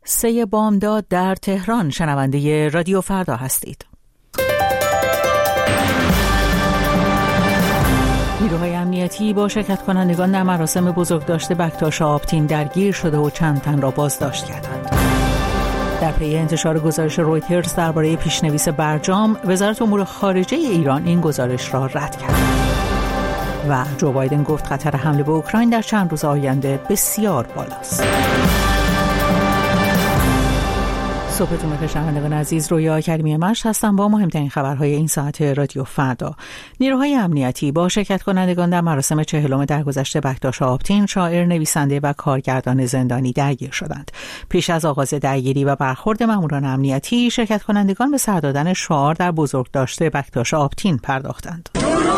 3 بامداد در تهران. شنونده رادیو فردا هستید. نیروهای امنیتی با شرکت کنندگان در مراسم بزرگداشت بکتاش آبتین درگیر شده و چند تن را بازداشت کردند. در پی انتشار گزارش رویترز درباره پیشنویس برجام، وزارت امور خارجه ایران این گزارش را رد کرد. و جو بایدن گفت خطر حمله به اوکراین در چند روز آینده بسیار بالاست. صبحتون بخیر شنوندگان عزیز، رویا کریمی مشت هستم با مهمترین خبرهای این ساعت رادیو فردا. نیروهای امنیتی با شرکت کنندگان در مراسم 40 درگذشت بکتاش آبتین، شاعر، نویسنده و کارگردان زندانی درگیر شدند. پیش از آغاز درگیری و برخورد ماموران امنیتی، شرکت کنندگان به سر دادن شعار در بزرگداشت بکتاش آبتین پرداختند.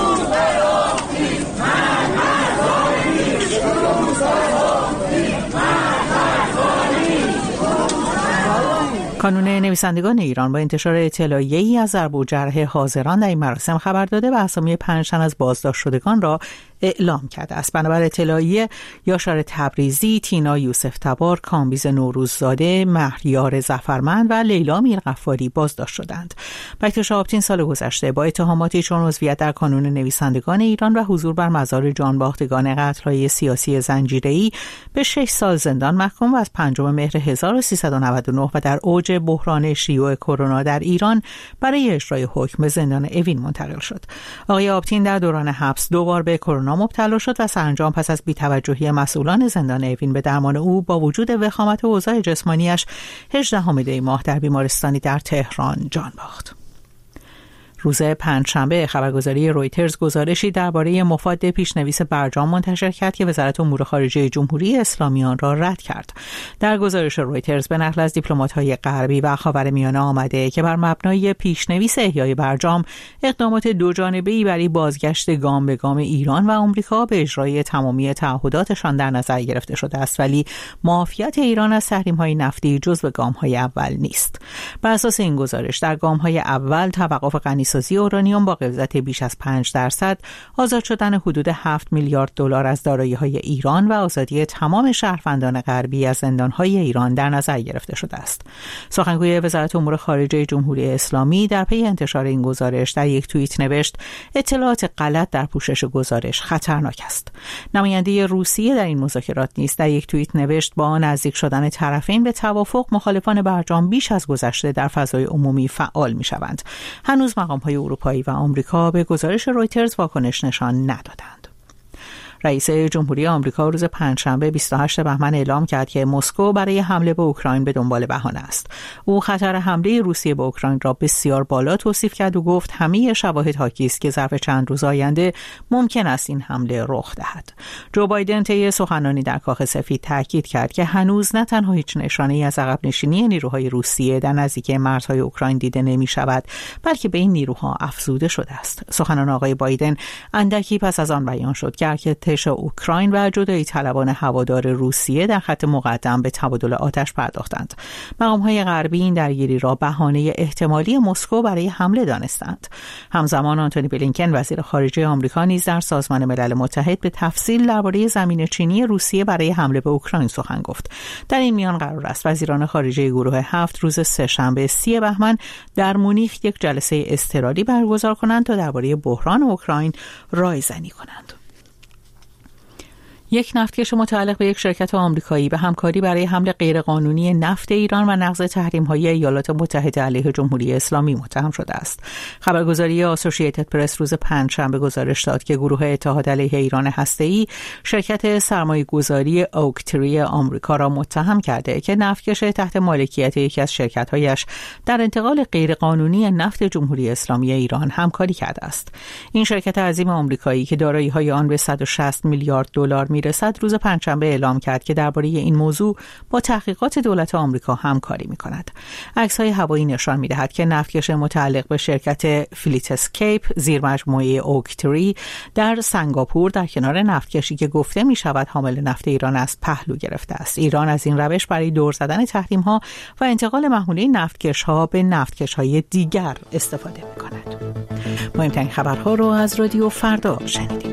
کانون نویسندگان ایران با انتشار اطلاعیه‌ای از ضرب و جرح حاضران در این مراسم خبر داده و اسامی 5 تن از بازداشت شدگان را اعلام کرده است. بنابر اطلاعیه، یاشار تبریزی، تینا یوسف تبار، کامبیز نوروززاده، مهریار ظفرمند و لیلا میرغفاری بازداشت شدند. بکتاش آبتین سال گذشته با اتهاماتی چون عضویت در کانون نویسندگان ایران و حضور بر مزار جانباختگان قتل‌های سیاسی زنجیره‌ای به 6 سال زندان محکوم و از 5 مهر 1399 و در اوج بحران شیوع کرونا در ایران برای اجرای حکم به زندان اوین منتقل شد. آقای آبتین در دوران حبس 2 بار به کرونا مبتلا شد و سرانجام پس از بی‌توجهی مسئولان زندان اوین به درمان او با وجود وخامت و اوضاع جسمانیش 18 دی ماه در بیمارستانی در تهران جان باخت. روز پنجشنبه خبرگزاری رویترز گزارشی درباره مفاد پیشنویس برجام منتشر کرد که وزارت امور خارجه جمهوری اسلامی آن را رد کرد. در گزارش رویترز به نقل از دیپلمات‌های غربی و خاورمیانه آمده که بر مبنای پیشنویس احیای برجام اقدامات دوجانبه‌ای برای بازگشت گام به گام ایران و آمریکا به اجرای تمامی تعهداتشان در نظر گرفته شده است، ولی معافیت ایران از تحریم‌های نفتی جزو گام‌های اول نیست. بر اساس این گزارش در گام‌های اول توقف غنیسازی اورانیوم با غلظت بیش از 5%، آزاد شدن حدود 7 میلیارد دلار از دارایی‌های ایران و آزادی تمام شهروندان غربی از زندان‌های ایران در نظر گرفته شده است. سخنگوی وزارت امور خارجه جمهوری اسلامی در پی انتشار این گزارش در یک توییت نوشت: اطلاعات غلط در پوشش گزارش خطرناک است. نماینده روسیه در این مذاکرات نیز در یک توییت نوشت: با نزدیک شدن طرفین به توافق، مخالفان برجام بیش از گذشته در فضای عمومی فعال می‌شوند. هنوز مقام‌های اروپایی و آمریکا به گزارش رویترز واکنش نشان ندادند. رئیس جمهوری آمریکا روز پنجشنبه 28 بهمن اعلام کرد که مسکو برای حمله به اوکراین به دنبال بهانه است. او خطر حمله روسیه به اوکراین را بسیار بالا توصیف کرد و گفت همه شواهد حاکی است که ظرف چند روز آینده ممکن است این حمله رخ دهد. جو بایدن طی سخنرانی در کاخ سفید تاکید کرد که هنوز نه تنها هیچ نشانه‌ای از عقب نشینی نیروهای روسیه در نزدیکی مرزهای اوکراین دیده نمی‌شود، بلکه به این نیروها افزوده شده است. سخنان آقای بایدن اندکی پس از آن بیان شد که اوکراین و جدایی طلبان هوادار روسیه در خط مقدم به تبادل آتش پرداختند. مقام‌های غربی این درگیری را بهانه احتمالی مسکو برای حمله دانستند. همزمان آنتونی بلینکن وزیر خارجه آمریکا نیز در سازمان ملل متحد به تفصیل درباره زمینه‌چینی روسیه برای حمله به اوکراین سخن گفت. در این میان قرار است وزیران خارجه گروه 7 روز سه‌شنبه 30 بهمن در مونیخ یک جلسه اضطراری برگزار کنند تا درباره بحران اوکراین رایزنی کنند. یک نفتکش متعلق به یک شرکت آمریکایی به همکاری برای حمل غیرقانونی نفت ایران و نقض تحریم‌های ایالات متحده علیه جمهوری اسلامی متهم شده است. خبرگزاری آسوشییتد پرس روز پنجشنبه گزارش داد که گروه اتحاد علیه ایران هسته‌ای شرکت سرمایه‌گذاری اوکتری آمریکا را متهم کرده که نفتکش تحت مالکیت یکی از شرکت‌هایش در انتقال غیرقانونی نفت جمهوری اسلامی ایران همکاری کرده است. این شرکت عظیم آمریکایی که دارایی‌های آن به 160 میلیارد دلار رسد روز پنجشنبه اعلام کرد که درباره این موضوع با تحقیقات دولت آمریکا همکاری می‌کند. عکس‌های هوایی نشان می‌دهد که نفتکش متعلق به شرکت فلیت اسکیپ زیرمجموعه اوکتری در سنگاپور در کنار نفتکشی که گفته می‌شود حامل نفت ایران است پهلو گرفته است. ایران از این روش برای دور زدن تحریم‌ها و انتقال محموله نفتکش‌ها به نفتکش‌های دیگر استفاده می‌کند. مهمترین خبرها رو از رادیو فردا شنیدید.